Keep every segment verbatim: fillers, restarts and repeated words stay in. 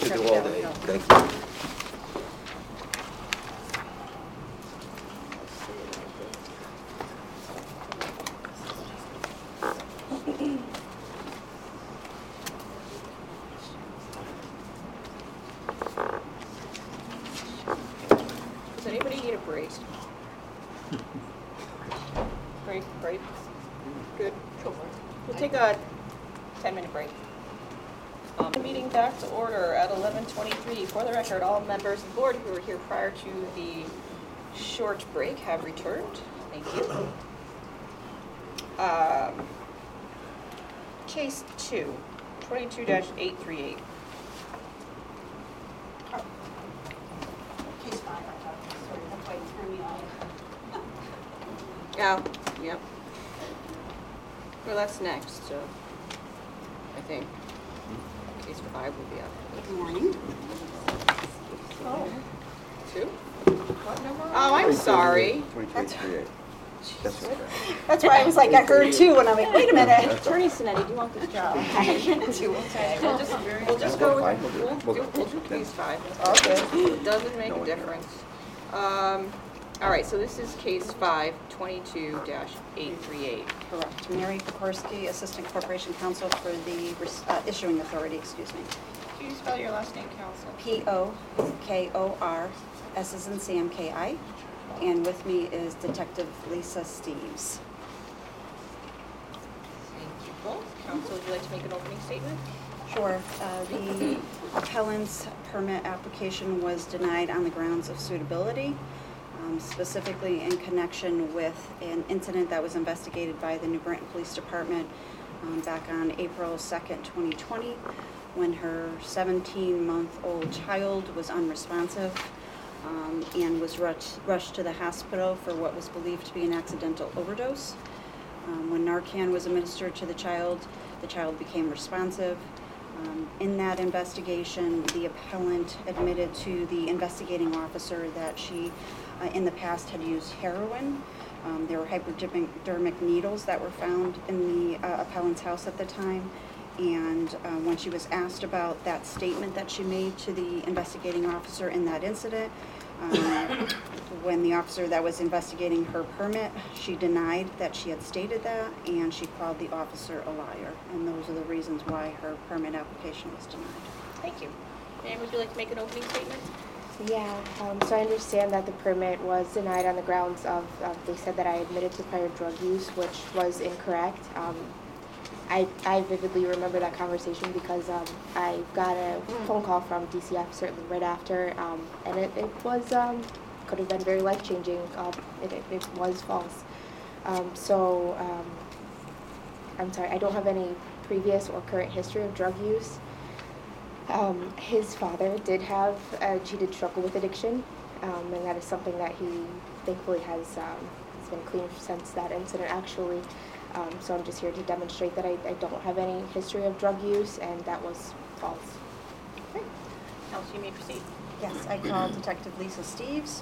could do all day. Thank you. Does anybody need a break? Break, break. Good. We'll take a ten minute break. Um, the meeting back to order at eleven twenty-three. For the record, all members of the board who were here prior to the short break have returned. Thank you. Um, case two, twenty-two dash eight three eight. Case five, I thought, sorry, that's why you threw me off. Yeah, yep. Well, that's next, so I think case five will be up. Good morning. Oh, two? What number? Oh, I'm sorry. twenty-two thirty-eight. That's okay. That's why I was like, I heard two, and I'm like, wait a minute. Attorney Sinetti, do you want this job? Two, okay. We'll just, we'll just go with, we'll do, we'll do case five. Okay. It doesn't make a difference. Um, all right, so this is case five, twenty-two dash eight three eight. Correct. Mary Pokorski, Assistant Corporation Counsel for the uh, Issuing Authority, excuse me. Can you spell your last name, counsel? P O K O R, S as in Sam, K I. And with me is Detective Lisa Steves. Thank you both. Counsel, would you like to make an opening statement? Sure. Uh, the appellant's permit application was denied on the grounds of suitability, um, specifically in connection with an incident that was investigated by the New Britain Police Department um, back on April second, twenty twenty, when her seventeen-month-old child was unresponsive um, and was rushed, rushed to the hospital for what was believed to be an accidental overdose. Um, when Narcan was administered to the child, the child became responsive. Um, in that investigation, the appellant admitted to the investigating officer that she, uh, in the past, had used heroin. Um, there were hypodermic needles that were found in the uh, appellant's house at the time. And uh, when she was asked about that statement that she made to the investigating officer in that incident, um, when the officer that was investigating her permit, she denied that she had stated that, and she called the officer a liar. And those are the reasons why her permit application was denied. Thank you. Ma'am, would you like to make an opening statement? Yeah, um, so I understand that the permit was denied on the grounds of, uh, they said that I admitted to prior drug use, which was incorrect. Um, I, I vividly remember that conversation because um, I got a phone call from D C F certainly right after, um, and it, it was, um, could have been very life-changing. Uh, it, it, it was false. Um, so, um, I'm sorry, I don't have any previous or current history of drug use. Um, his father did have, uh, he did struggle with addiction, um, and that is something that he thankfully has, um, has been clean since that incident actually. Um, so I'm just here to demonstrate that I, I don't have any history of drug use, and that was false. Okay. Counsel, you may proceed. Yes, I called Detective Lisa Steves.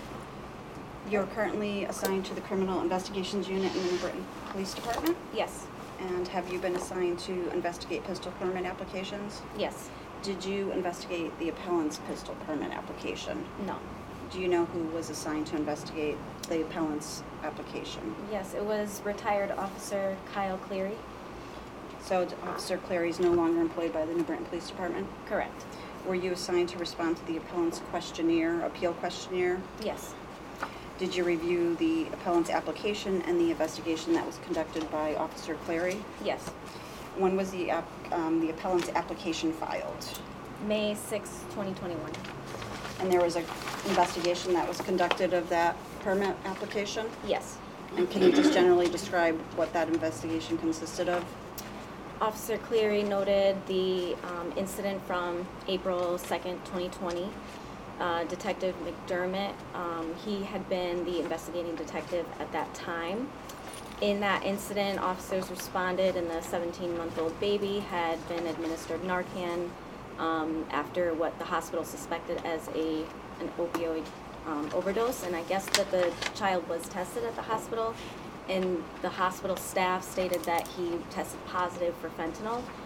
You're currently assigned to the Criminal Investigations Unit in the New Britain Police Department? Yes. And have you been assigned to investigate pistol permit applications? Yes. Did you investigate the appellant's pistol permit application? No. Do you know who was assigned to investigate the appellant's application? Yes, it was retired Officer Kyle Cleary. So Officer Cleary is no longer employed by the New Britain Police Department? Correct. Were you assigned to respond to the appellant's questionnaire, appeal questionnaire? Yes. Did you review the appellant's application and the investigation that was conducted by Officer Cleary? Yes. When was the, app, um, the appellant's application filed? May sixth, twenty twenty-one. And there was an investigation that was conducted of that permit application? Yes. And can you just generally describe what that investigation consisted of? Officer Cleary noted the um, incident from April second, twenty twenty. Uh, Detective McDermott, um, he had been the investigating detective at that time. In that incident, officers responded and the seventeen-month-old baby had been administered Narcan um, after what the hospital suspected as a an opioid um, overdose. And I guess that the child was tested at the hospital, and the hospital staff stated that he tested positive for fentanyl.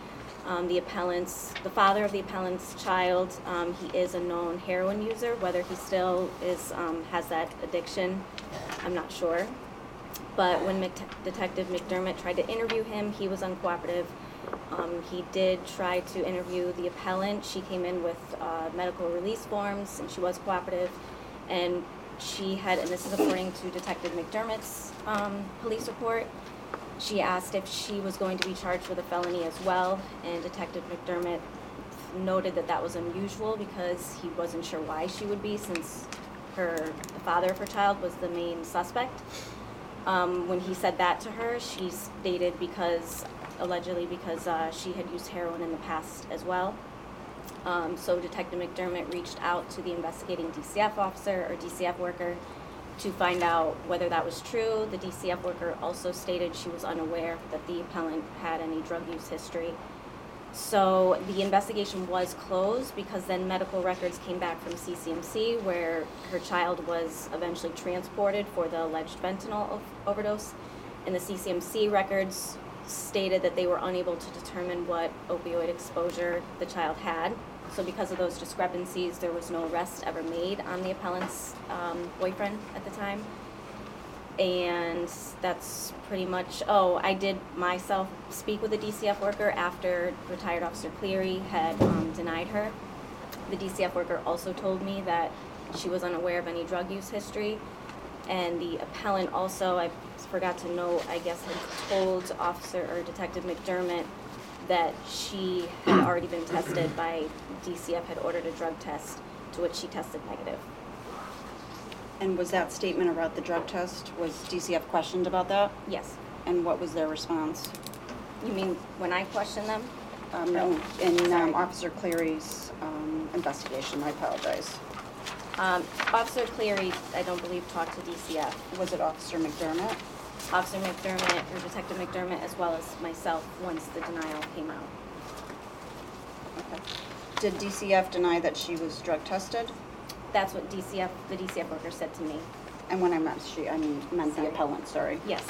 Um, the appellant's, the father of the appellant's child, um, he is a known heroin user. Whether he still is, um, has that addiction, I'm not sure. But when Mc- Detective McDermott tried to interview him, he was uncooperative. Um, he did try to interview the appellant. She came in with uh, medical release forms, and she was cooperative. And she had, and this is according to Detective McDermott's um, police report, she asked if she was going to be charged with a felony as well, and Detective McDermott noted that that was unusual because he wasn't sure why she would be, since her, the father of her child was the main suspect. Um, when he said that to her, she stated because, allegedly because uh, she had used heroin in the past as well. Um, so Detective McDermott reached out to the investigating D C F officer or D C F worker to find out whether that was true. The D C F worker also stated she was unaware that the appellant had any drug use history. So the investigation was closed because then medical records came back from C C M C where her child was eventually transported for the alleged fentanyl o- overdose. And the C C M C records stated that they were unable to determine what opioid exposure the child had. So because of those discrepancies, there was no arrest ever made on the appellant's um, boyfriend at the time. And that's pretty much, oh, I did myself speak with a D C F worker after retired Officer Cleary had um, denied her. The D C F worker also told me that she was unaware of any drug use history. And the appellant also, I forgot to note, I guess had told Officer or Detective McDermott that she had already been tested by D C F, had ordered a drug test, to which she tested negative. And was that statement about the drug test, was D C F questioned about that? Yes. And what was their response? You mean when I questioned them? Um, no, in Sorry. um, Officer Cleary's um, investigation, I apologize. Um, Officer Cleary, I don't believe, talked to D C F. Was it Officer McDermott? Officer McDermott, or Detective McDermott, as well as myself, once the denial came out. Okay. Did D C F deny that she was drug tested? That's what D C F, the D C F worker said to me. And when I meant she, I mean, meant the Sorry. appellant, sorry. Yes,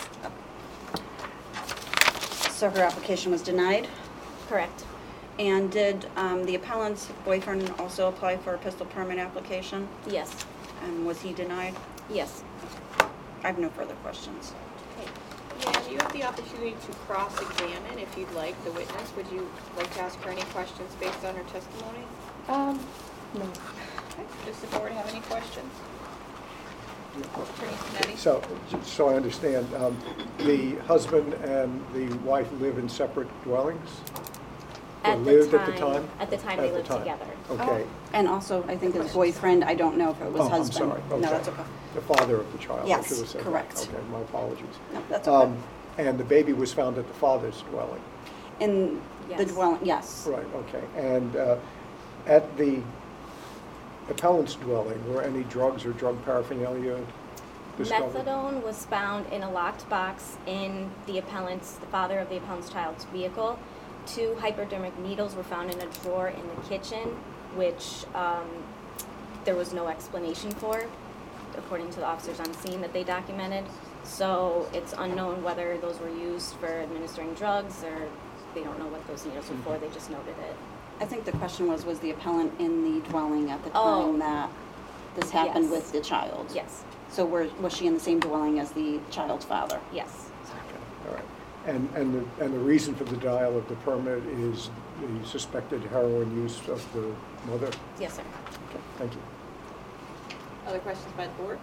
So her application was denied? correct. And did um, the appellant's boyfriend also apply for a pistol permit application? Yes, And was he denied? yes. I have no further questions. Okay. Yeah, you have the opportunity to cross-examine if you'd like the witness. Would you like to ask her any questions based on her testimony? Um, no. Okay. Does the board have any questions? Attorney Simonetti? So, so I understand, um, the husband and the wife live in separate dwellings? Or At the lived at the time- time? at the time they At the lived time. together. Okay. And also, I think his boyfriend, I don't know if it was Oh, I'm husband. sorry. No, Okay. that's okay. The father of the child. I Yes, should have said that. correct. Okay, my apologies. No, that's okay. Um, And the baby was found at the father's dwelling? In the Yes. dwelling, yes. Right, okay. And uh, at the appellant's dwelling, were any drugs or drug paraphernalia discovered? Methadone was found in a locked box in the appellant's, the father of the appellant's child's vehicle. Two hypodermic needles were found in a drawer in the kitchen, which um, there was no explanation for, according to the officers on scene that they documented. So it's unknown whether those were used for administering drugs, or they don't know what those needles were for, they just noted it. I think the question was, was the appellant in the dwelling at the Oh. time that this happened Yes. with the child? Yes, So were, was she in the same dwelling as the child's father? yes, Okay, all right. And, and the, and the reason for the denial of the permit is the suspected heroin use of the mother? yes, sir. Okay, thank you. Other questions by the board?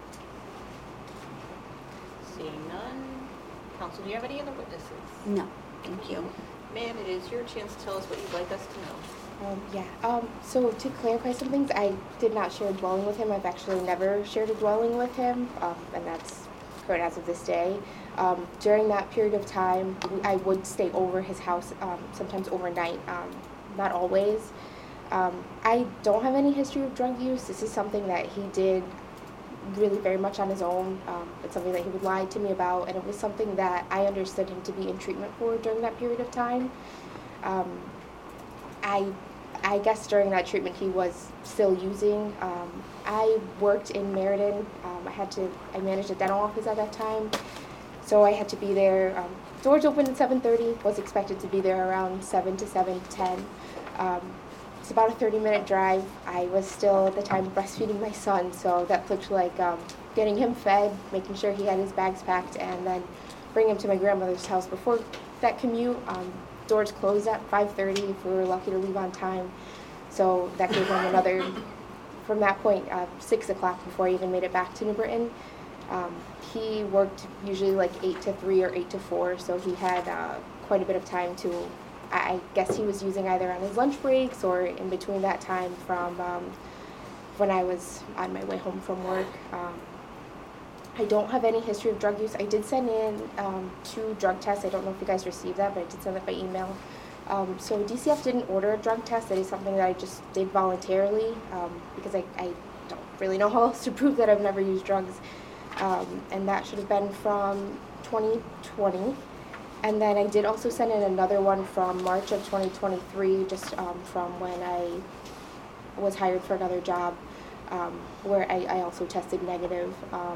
Seeing none. Counsel, do you have any other witnesses? No, thank you. Ma'am, it is your chance to tell us what you'd like us to know. Um, yeah. Um, so to clarify some things, I did not share a dwelling with him. I've actually never shared a dwelling with him, um, and that's current as of this day. Um, during that period of time, we- I would stay over his house, um, sometimes overnight, um, not always. Um, I don't have any history of drug use. This is something that he did really very much on his own. Um, it's something that he would lie to me about, and it was something that I understood him to be in treatment for during that period of time. Um, I, I guess during that treatment he was still using. Um, I worked in Meriden. Um, I had to, I managed a dental office at that time. so I had to be there. Um, doors opened at seven thirty, was expected to be there around seven to seven ten. Um, it's about a thirty minute drive. I was still at the time breastfeeding my son, so that looked like um, getting him fed, making sure he had his bags packed, and then bring him to my grandmother's house before that commute. Um, doors closed at five thirty if we were lucky to leave on time. So that gave him another, from that point, uh, six o'clock before I even made it back to New Britain. Um, he worked usually like eight to three or eight to four, so he had uh, quite a bit of time to, I, I guess he was using either on his lunch breaks or in between that time from um, when I was on my way home from work. Um, I don't have any history of drug use. I did send in um, two drug tests. I don't know if you guys received that, but I did send that by email. Um, so D C F didn't order a drug test. That is something that I just did voluntarily um, because I, I don't really know how else to prove that I've never used drugs. Um, and that should have been from twenty twenty. And then I did also send in another one from March of twenty twenty-three, just um, from when I was hired for another job, um, where I, I also tested negative. Um,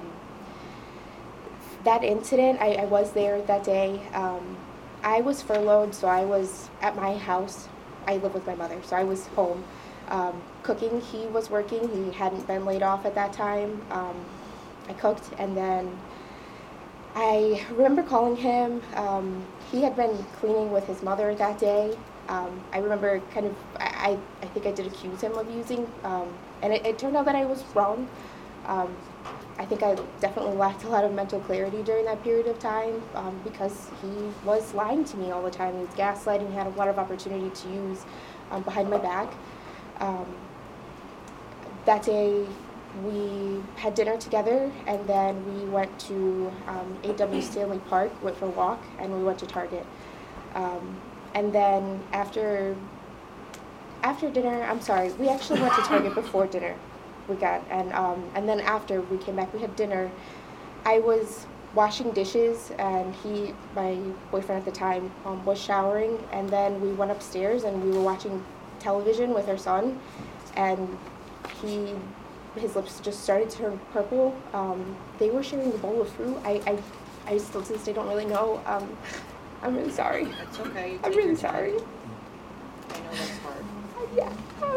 that incident, I, I was there that day. Um, I was furloughed, so I was at my house. I live with my mother, so I was home um, cooking. He was working. He hadn't been laid off at that time. Um, I cooked, and then I remember calling him. Um, he had been cleaning with his mother that day. Um, I remember kind of, I, I think I did accuse him of using, um, and it, it turned out that I was wrong. Um, I think I definitely lacked a lot of mental clarity during that period of time um, because he was lying to me all the time. He was gaslighting. He had a lot of opportunity to use um, behind my back. Um, that day, we had dinner together, and then we went to um, A W Stanley Park, went for a walk, and we went to Target. Um, and then after after dinner, I'm sorry, we actually went to Target before dinner. We got, and um, and then after we came back, we had dinner. I was washing dishes, and he, my boyfriend at the time, um, was showering, and then we went upstairs, and we were watching television with our son, and he, his lips just started to turn purple. Um, they were sharing a bowl of fruit. I, I, I still to this day don't really know. Um, I'm really sorry. That's okay. You I'm take really your time. sorry. I know that's hard. Yeah. Um,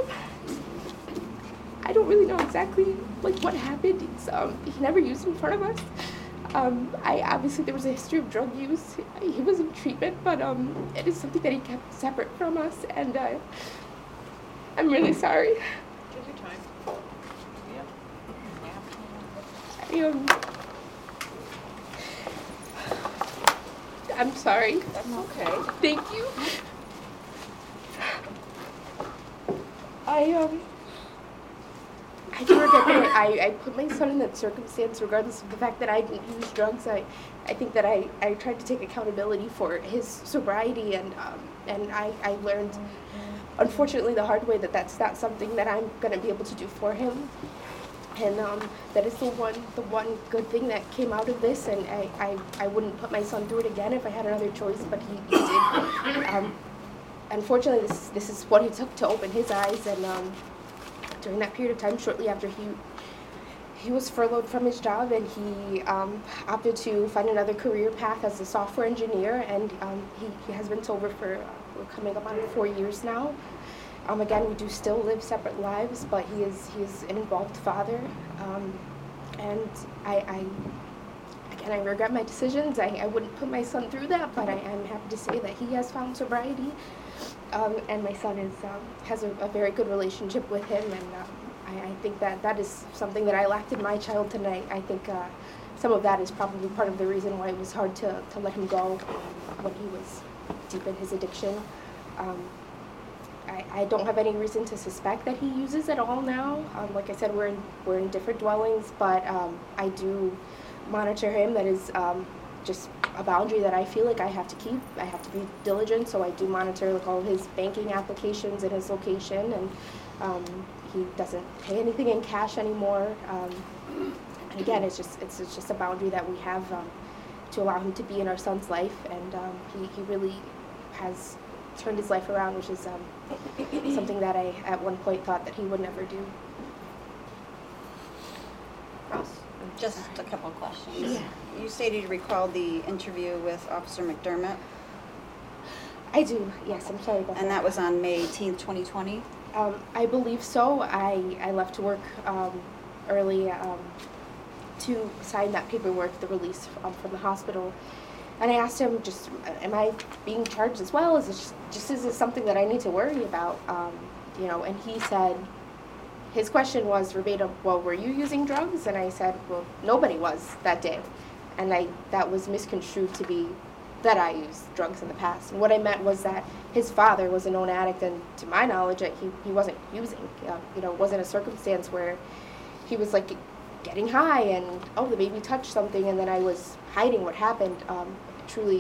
I don't really know exactly like what happened. It's, um, he never used in front of us. Um, I obviously there was a history of drug use. He was in treatment, but um, it is something that he kept separate from us, and uh, I'm really sorry. Take your time. Yeah. I, um, I'm sorry. That's okay. Thank you. I um. I do regret that I, I put my son in that circumstance regardless of the fact that I didn't use drugs. I, I think that I, I tried to take accountability for his sobriety, and um, and I, I learned, unfortunately, the hard way that that's not something that I'm going to be able to do for him. And um, that is the one the one good thing that came out of this, and I, I, I wouldn't put my son through it again if I had another choice, but he, he did. Um, unfortunately, this, this is what it took to open his eyes, and um, during that period of time, shortly after he he was furloughed from his job, and he um, opted to find another career path as a software engineer, and um, he, he has been sober for uh, we're coming up on four years now. Um, again, we do still live separate lives, but he is he is an involved father, um, and I, I again I regret my decisions. I, I wouldn't put my son through that, but I am happy to say that he has found sobriety. Um, and my son is um, has a, a very good relationship with him, and um, I, I think that that is something that I lacked in my child tonight. I think uh, some of that is probably part of the reason why it was hard to, to let him go um, when he was deep in his addiction. Um, I, I don't have any reason to suspect that he uses at all now. Um, like I said, we're in, we're in different dwellings, but um, I do monitor him. That is um, just a boundary that I feel like I have to keep. I have to be diligent, so I do monitor like all of his banking applications and his location, and um, he doesn't pay anything in cash anymore. Um, and again, it's just it's, it's just a boundary that we have um, to allow him to be in our son's life, and um, he, he really has turned his life around, which is um, something that I at one point thought that he would never do. Ross? I'm Just sorry. a couple of questions. Yeah. You stated you recalled the interview with Officer McDermott, I do, yes, I'm sorry about that. and that was on May eighteenth, twenty twenty? Um, I believe so. I, I left work um, early um, to sign that paperwork, the release um, from the hospital. And I asked him, just, am I being charged as well? Is this just, just is this something that I need to worry about? Um, you know, and he said, his question was verbatim, well, were you using drugs? And I said, well, nobody was that day. And I, that was misconstrued to be that I used drugs in the past. And what I meant was that his father was a known addict, and to my knowledge, that he, he wasn't using. Uh, you know, it wasn't a circumstance where he was like getting high and, oh, the baby touched something, and then I was hiding what happened. Um, truly,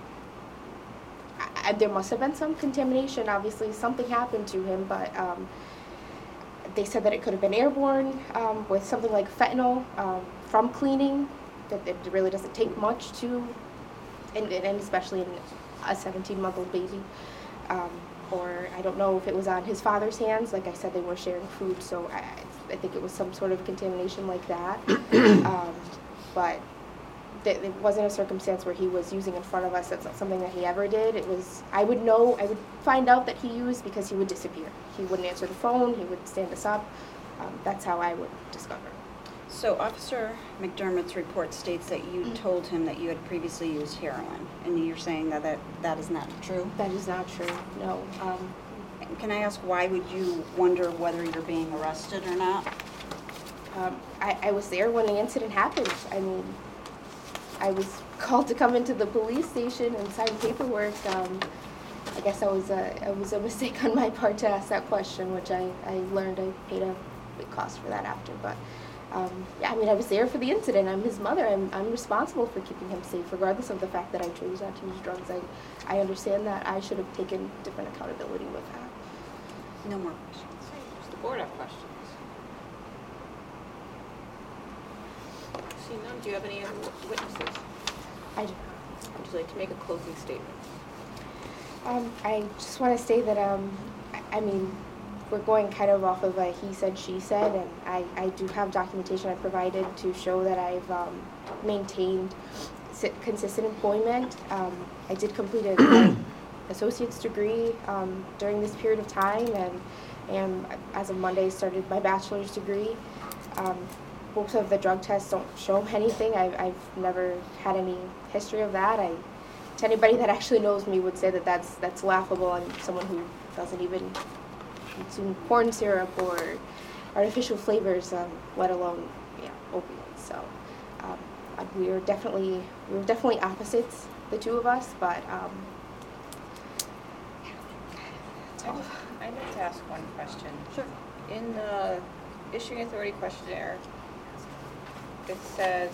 I, I, there must have been some contamination. Obviously, something happened to him, but um, they said that it could have been airborne um, with something like fentanyl um, from cleaning. That it really doesn't take much to, and, and especially in a seventeen-month-old baby. Um, or I don't know if it was on his father's hands. Like I said, they were sharing food, so I, I think it was some sort of contamination like that. um, but th- it wasn't a circumstance where he was using in front of us. That's not something that he ever did. It was, I would know, I would find out that he used because he would disappear. He wouldn't answer the phone, he would stand us up. Um, that's how I would discover. So Officer McDermott's report states that you Mm-hmm. told him that you had previously used heroin, and you're saying that that, that is not true? That is not true, no. Um, And can I ask, why would you wonder whether you're being arrested or not? Um, I, I was there when the incident happened. I mean, I was called to come into the police station and sign paperwork. Um, I guess that was a, it was a mistake on my part to ask that question, which I, I learned I paid a big cost for that after. But um, yeah, I mean, I was there for the incident. I'm his mother. I'm, I'm responsible for keeping him safe, regardless of the fact that I chose not to use drugs. I, I understand that I should have taken different accountability with that. No more questions. Does the board have questions? Seeing none, do you have any other witnesses? I do. Would you like to make a closing statement? Um, I just want to say that, um, I, I mean, we're going kind of off of a he said, she said, and I, I do have documentation I provided to show that I've um, maintained si- consistent employment. Um, I did complete an associate's degree um, during this period of time, and, and as of Monday started my bachelor's degree. Um, both of the drug tests don't show anything. I've, I've never had any history of that. I, to anybody that actually knows me would say that that's, that's laughable. I'm someone who doesn't even consume corn syrup or artificial flavors, um, let alone yeah, opiates. So um, we are definitely we were definitely opposites, the two of us. But um, that's all. I'd like to ask one question. Sure. In the issuing authority questionnaire, it says,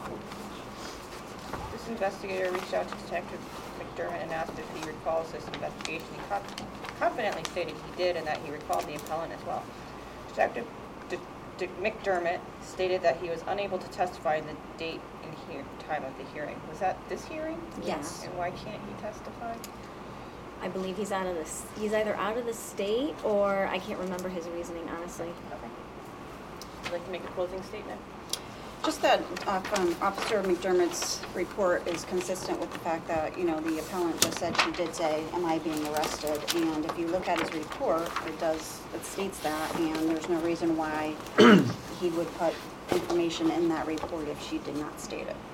this investigator reached out to Detective McDermott and asked if he recalls this investigation. He con- confidently stated he did and that he recalled the appellant as well. Detective D- D- McDermott stated that he was unable to testify in the date and hear- time of the hearing. Was that this hearing? Yes. And why can't he testify? I believe he's out of this, he's either out of the state or I can't remember his reasoning, honestly. Okay. Would you like to make a closing statement? Just that uh, um, Officer McDermott's report is consistent with the fact that, you know, the appellant just said she did say, am I being arrested? And if you look at his report, it does, it states that, and there's no reason why he would put information in that report if she did not state it.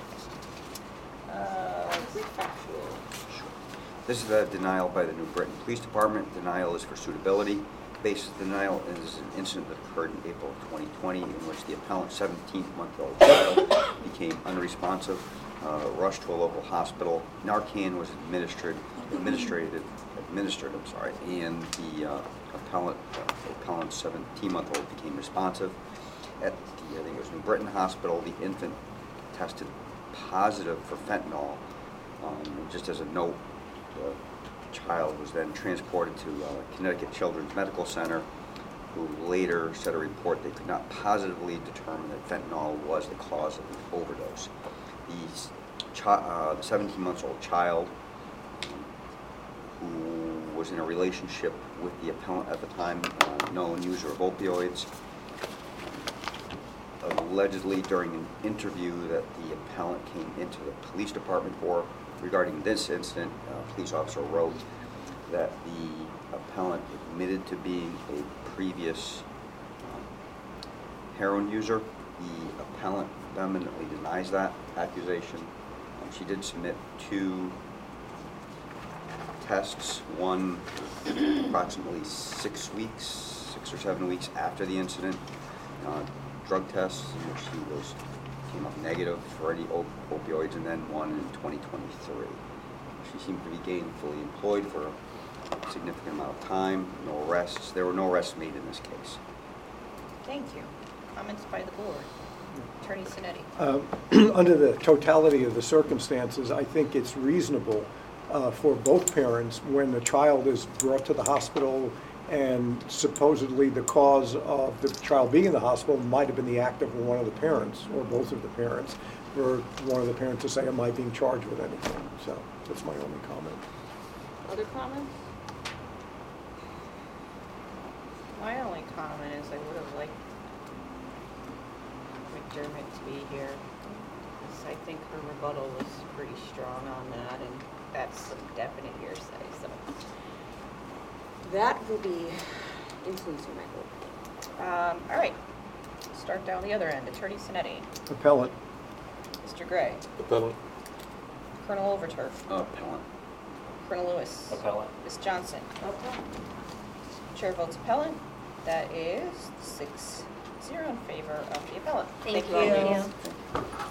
Uh, factual. This is a denial by the New Britain Police Department. Denial is for suitability. Basis of denial is an incident that occurred in April of twenty twenty in which the appellant's seventeen-month-old child became unresponsive, uh, rushed to a local hospital. Narcan was administered, administrated, administered, I'm sorry, and the uh, appellant, uh, appellant's seventeen-month-old became responsive. At the, I think it was New Britain Hospital, the infant tested positive for fentanyl. Um, just as a note, the child was then transported to uh, Connecticut Children's Medical Center, who later said a report they could not positively determine that fentanyl was the cause of the overdose. The, chi- uh, the seventeen-month-old child, who was in a relationship with the appellant at the time, uh, known user of opioids, allegedly during an interview that the appellant came into the police department for regarding this incident. A police officer wrote that the appellant admitted to being a previous um, heroin user. The appellant vehemently denies that accusation. Um, she did submit two tests, one approximately six weeks, six or seven weeks after the incident, uh, drug tests in which he was came up negative for any op opioids, and then one in twenty twenty-three. She seemed to be gainfully employed for a significant amount of time, no arrests. There were no arrests made in this case. Thank you. Comments by the board? Attorney Sinetti. Uh, Under the totality of the circumstances, I think it's reasonable uh, for both parents when the child is brought to the hospital and supposedly the cause of the child being in the hospital might have been the act of one of the parents or both of the parents, for one of the parents to say, am I being charged with anything? So that's my only comment. Other comments? My only comment is I would have liked McDermott to be here, because I think her rebuttal was pretty strong on that, and that's some definite hearsay, so. That will be influencing my vote. Um, all right, start down the other end. Attorney Sinetti. Appellant. Mister Gray. Appellant. Colonel Overturf. Appellant. Colonel Lewis. Appellant. Miz Johnson. Chair votes appellant. That is six zero in favor of the appellant. Thank all you. ladies.